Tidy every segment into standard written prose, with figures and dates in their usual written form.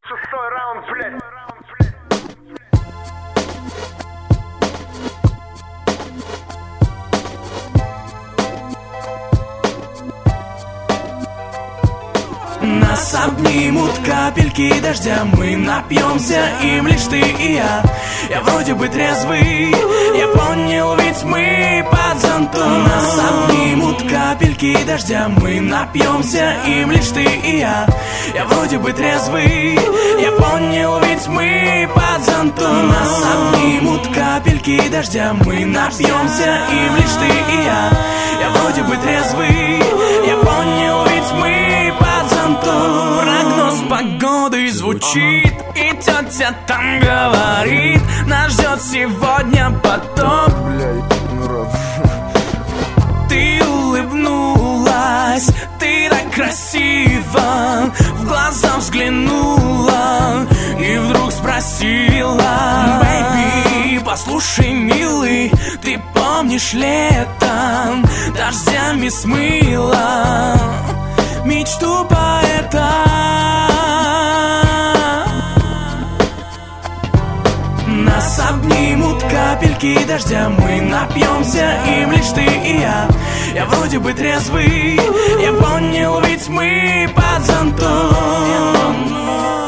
Шестой раунд, блядь. Нас обнимут капельки дождя, мы напьемся им лишь ты и я. Я вроде бы трезвый, я понял, ведь мы под зонтом. Нас обнимут капельки дождя, мы напьемся им лишь ты и я. Я вроде бы трезвый, я понял, ведь мы под зонтом. Нас обнимут капельки дождя, мы напьемся им лишь ты и я. Я вроде бы трезвый, я понял, ведь мы под зонтом. Прогноз погоды звучит, и тетя там говорит: нас ждет сегодня потоп. Ты улыбнулась, ты так красиво в глаза взглянула и вдруг спросила: бэйби, послушай, милый, ты помнишь летом дождями смыло мечту поэта? Нас обнимут капельки дождя, мы напьемся им лишь ты и я. Я вроде бы трезвый, я понял, ведь мы под зонтом.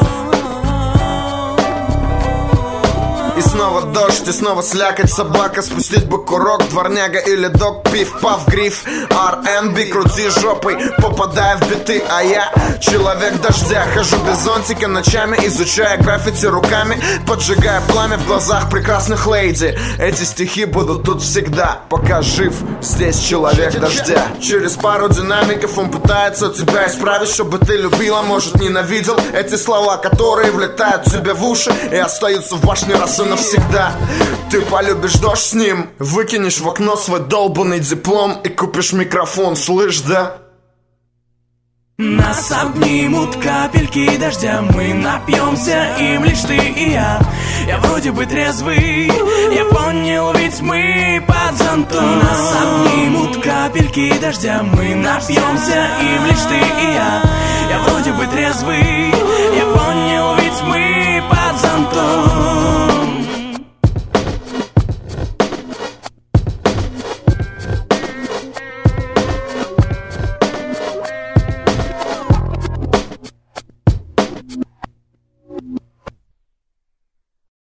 И снова дождь, и снова слякоть, собака, спустить бы курок, дворняга или дог, пив, пав, гриф, R&B, крути жопой, попадая в биты, а я человек дождя. Хожу без зонтика ночами, изучая граффити руками, поджигая пламя в глазах прекрасных лейди. Эти стихи будут тут всегда, пока жив здесь человек дождя. Через пару динамиков он пытается тебя исправить, чтобы ты любила, может ненавидел. Эти слова, которые влетают тебе в уши и остаются в башне раз и навсегда. Ты полюбишь дождь с ним, выкинешь в окно свой долбанный диплом и купишь микрофон, слышь, да? Нас обнимут капельки дождя, мы напьемся им лишь ты и я. Я вроде бы трезвый, я понял, ведь мы под зонтом. Нас обнимут капельки дождя, мы напьемся им лишь ты и я. Я вроде бы трезвый, я понял, ведь мы под зонтом.